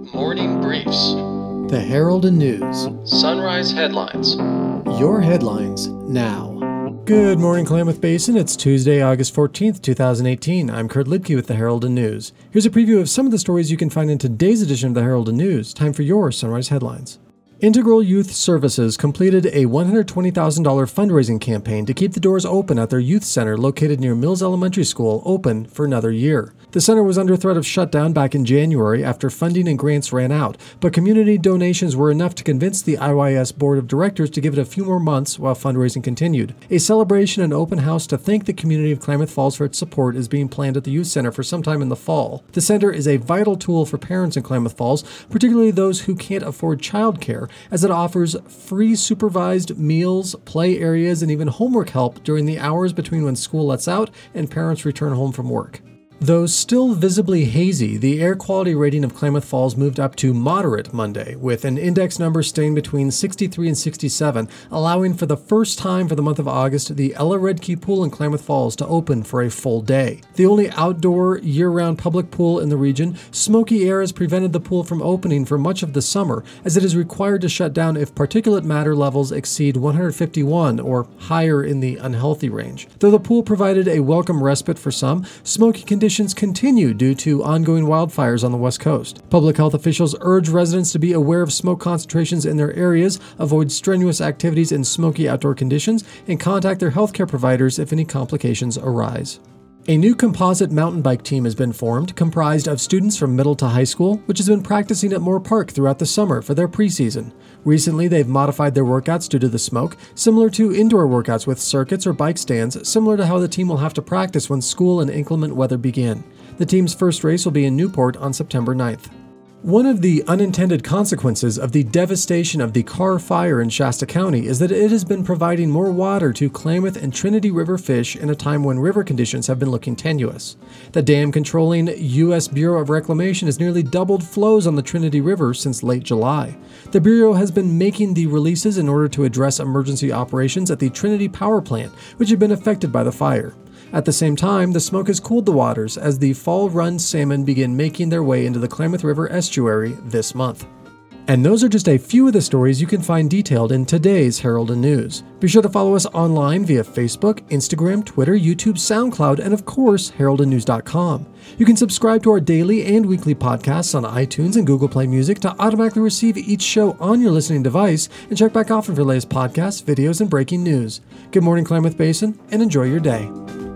Morning Briefs. The Herald and News. Sunrise Headlines. Your headlines now. Good morning, Klamath Basin. It's Tuesday, August 14th, 2018. I'm Kurt Lidke with the Herald and News. Here's a preview of some of the stories you can find in today's edition of the Herald and News. Time for your Sunrise Headlines. Integral Youth Services completed a $120,000 fundraising campaign to keep the doors open at their youth center located near Mills Elementary School open for another year. The center was under threat of shutdown back in January after funding and grants ran out, but community donations were enough to convince the IYS Board of Directors to give it a few more months while fundraising continued. A celebration and open house to thank the community of Klamath Falls for its support is being planned at the youth center for sometime in the fall. The center is a vital tool for parents in Klamath Falls, particularly those who can't afford childcare, as it offers free supervised meals, play areas, and even homework help during the hours between when school lets out and parents return home from work. Though still visibly hazy, the air quality rating of Klamath Falls moved up to moderate Monday, with an index number staying between 63 and 67, allowing for the first time for the month of August the Ella Redkey Pool in Klamath Falls to open for a full day. The only outdoor, year-round public pool in the region, smoky air has prevented the pool from opening for much of the summer, as it is required to shut down if particulate matter levels exceed 151 or higher in the unhealthy range. Though the pool provided a welcome respite for some, smoky conditions continue due to ongoing wildfires on the West Coast. Public health officials urge residents to be aware of smoke concentrations in their areas, avoid strenuous activities in smoky outdoor conditions, and contact their healthcare providers if any complications arise. A new composite mountain bike team has been formed, comprised of students from middle to high school, which has been practicing at Moore Park throughout the summer for their preseason. Recently, they've modified their workouts due to the smoke, similar to indoor workouts with circuits or bike stands, similar to how the team will have to practice when school and inclement weather begin. The team's first race will be in Newport on September 9th. One of the unintended consequences of the devastation of the Carr Fire in Shasta County is that it has been providing more water to Klamath and Trinity River fish in a time when river conditions have been looking tenuous. The dam-controlling U.S. Bureau of Reclamation has nearly doubled flows on the Trinity River since late July. The Bureau has been making the releases in order to address emergency operations at the Trinity Power Plant, which had been affected by the fire. At the same time, the smoke has cooled the waters as the fall-run salmon begin making their way into the Klamath River estuary this month. And those are just a few of the stories you can find detailed in today's Herald and News. Be sure to follow us online via Facebook, Instagram, Twitter, YouTube, SoundCloud, and of course, heraldandnews.com. You can subscribe to our daily and weekly podcasts on iTunes and Google Play Music to automatically receive each show on your listening device, and check back often for latest podcasts, videos, and breaking news. Good morning, Klamath Basin, and enjoy your day.